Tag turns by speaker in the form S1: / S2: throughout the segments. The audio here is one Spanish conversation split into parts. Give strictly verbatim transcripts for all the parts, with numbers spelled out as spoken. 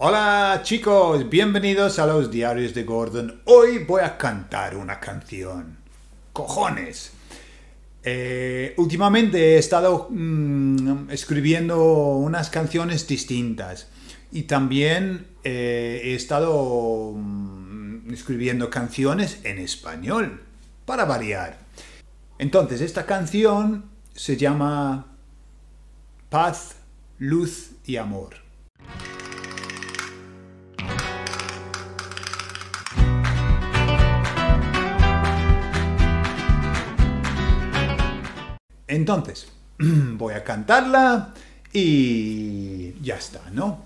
S1: Hola chicos, bienvenidos a los Diarios de Gordon. Hoy voy a cantar una canción. ¡Cojones! Eh, últimamente he estado mmm, escribiendo unas canciones distintas y también eh, he estado mmm, escribiendo canciones en español, para variar. Entonces, esta canción se llama Paz, Luz y Amor. Entonces, voy a cantarla y ya está, ¿no?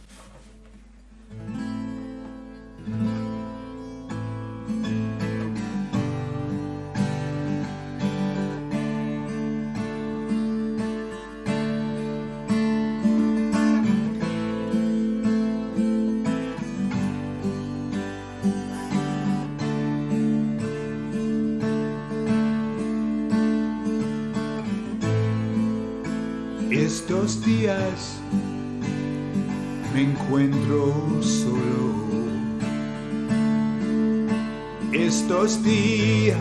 S1: Estos días me encuentro solo. Estos días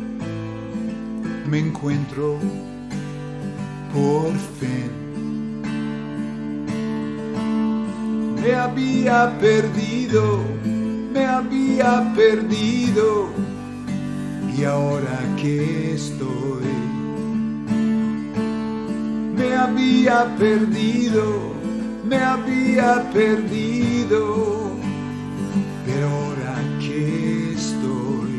S1: me encuentro por fin. Me había perdido, me había perdido, y ahora que estoy. Me había perdido, me había perdido, pero ahora que estoy,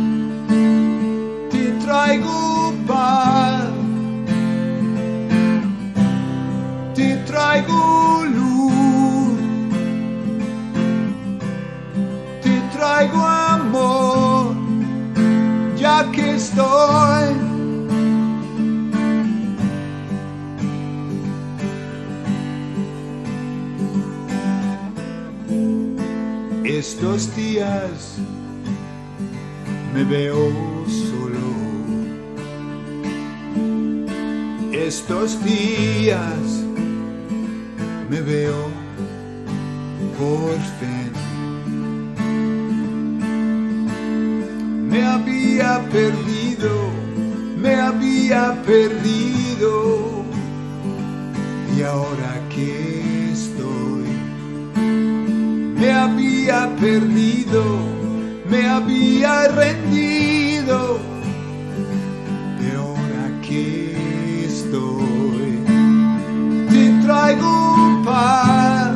S1: te traigo paz, te traigo luz, te traigo amor, ya que estoy. Estos días me veo solo. Estos días me veo por fin. Me había perdido, me había perdido, y ahora que estoy. Me había perdido, me había rendido, pero ahora que estoy, te traigo paz,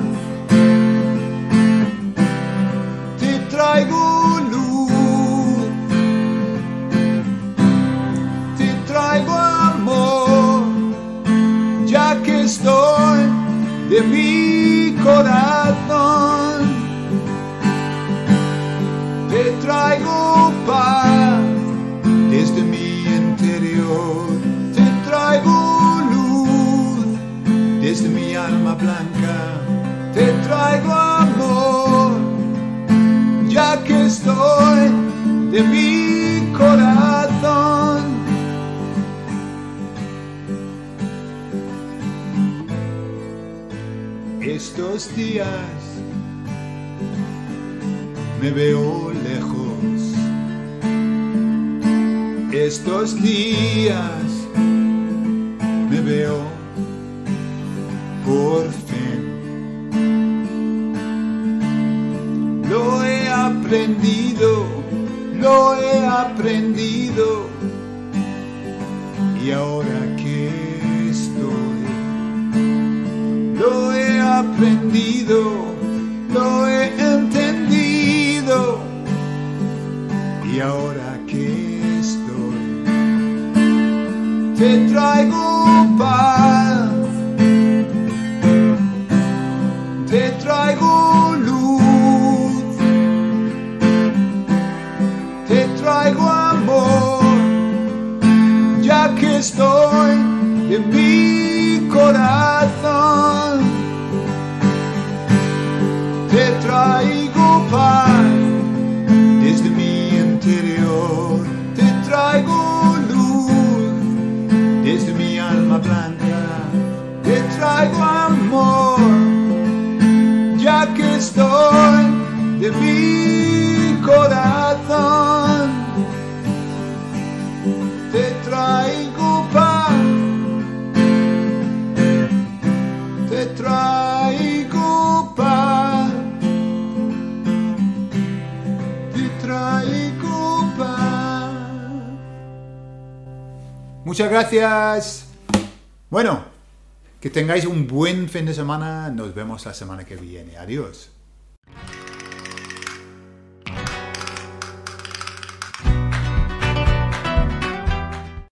S1: te traigo luz, te traigo amor, ya que estoy de mi corazón. Te traigo paz desde mi interior, te traigo luz desde mi alma blanca, te traigo amor, ya que estoy de mi corazón. Estos días me veo lejos. Estos días me veo por fin. Lo he aprendido, lo he aprendido, y ahora que estoy, lo he aprendido, lo he entendido, y ahora que estoy, te traigo paz, te traigo luz, te traigo amor, ya que estoy de mi corazón. Te traigo paz desde mi interior, te traigo luz desde mi alma blanca, te traigo amor, ya aquí estoy de mi corazón. Te traigo paz, te traigo paz, te traigo paz. Muchas gracias. Bueno, que tengáis un buen fin de semana. Nos vemos la semana que viene. Adiós.